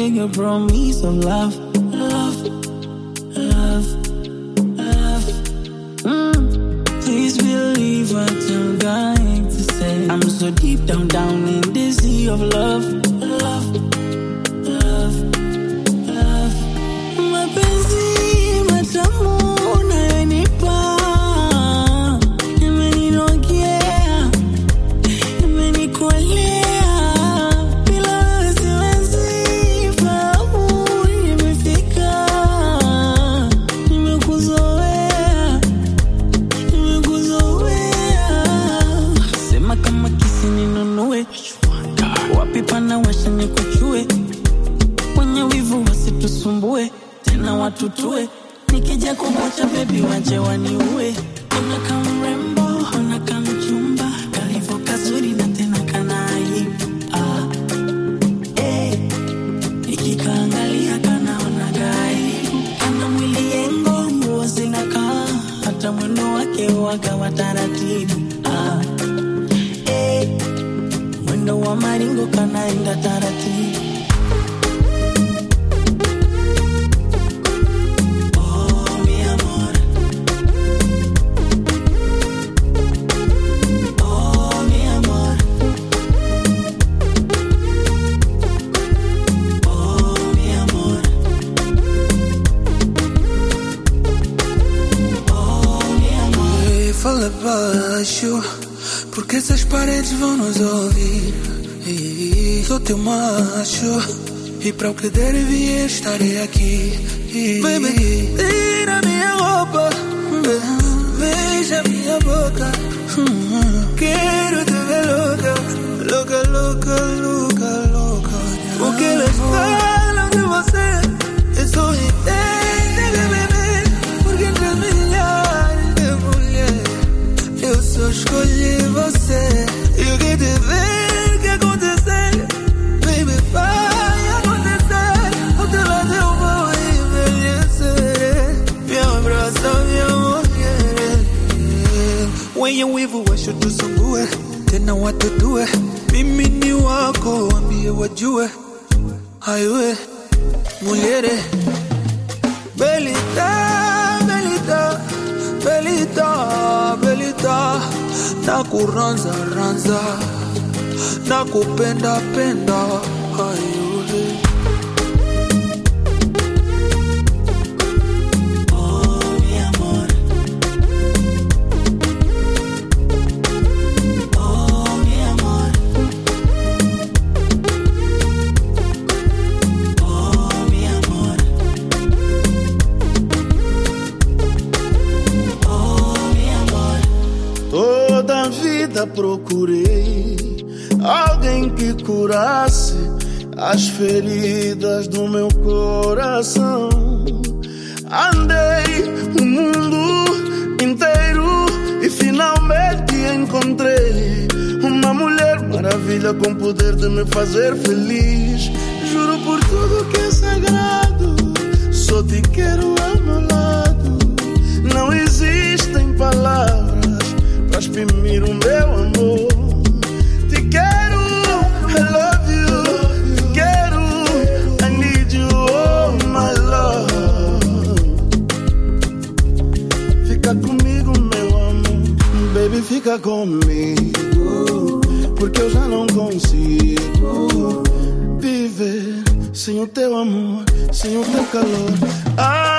make a promise of love, love, love, love. Please believe what I'm going to say. I'm so deep down in the sea of love, love, love, love. Mapenzi matamu unayonipa, imeninogia, imenikolea. Bila wewe siwezi fahamu nimefika. Nimekuzoea, sema kama kisi ninunue, wapi pana washa nikuchue, wenye wivu wasitusumbue, tena watutue, nikija kukuacha baby waje waniue. Unakaa mrembo, unakaa mchumba, kalivyo kazuri na tena kanai. Nikikaangalia kanaona gai, kana mwili yengo nguo zinakaa, hata mwendo wake waga wa taratibu. Mwendo wa maringo kanaenda taratibu. Fala baixo, porque essas paredes vão nos ouvir. Sou teu macho, e para o que der e vier estarei aqui. Baby, tira minha roupa, beija minha boca. Quero te ver louca, louca, louca, louca, louca. O que eles falam de você é só entender, bebê, porque entre milhares de mulheres eu só escolhi você. E o que te ver que acontecer, baby, vai acontecer. Ao teu lado eu vou envelhecer. Me abraça, minha mulher. Wenye wivu washutusumbue, tena watutue. Mimi ni wako, ambie wajue. Ayue, mulher, belita, belita, belita, belita. Nakuranza, ranza, nakupenda, penda. Ayue. Procurei alguém que curasse as feridas do meu coração. Andei o mundo inteiro e finalmente encontrei uma mulher maravilha com poder de me fazer feliz. Juro por tudo que é sagrado, só te quero ao meu lado. Não existem palavras pra exprimir o meu amor. Te quero, I love you. Te quero, I need you, oh my love. Fica comigo, meu amor. Baby, fica comigo, porque eu já não consigo viver sem o teu amor, sem o teu calor.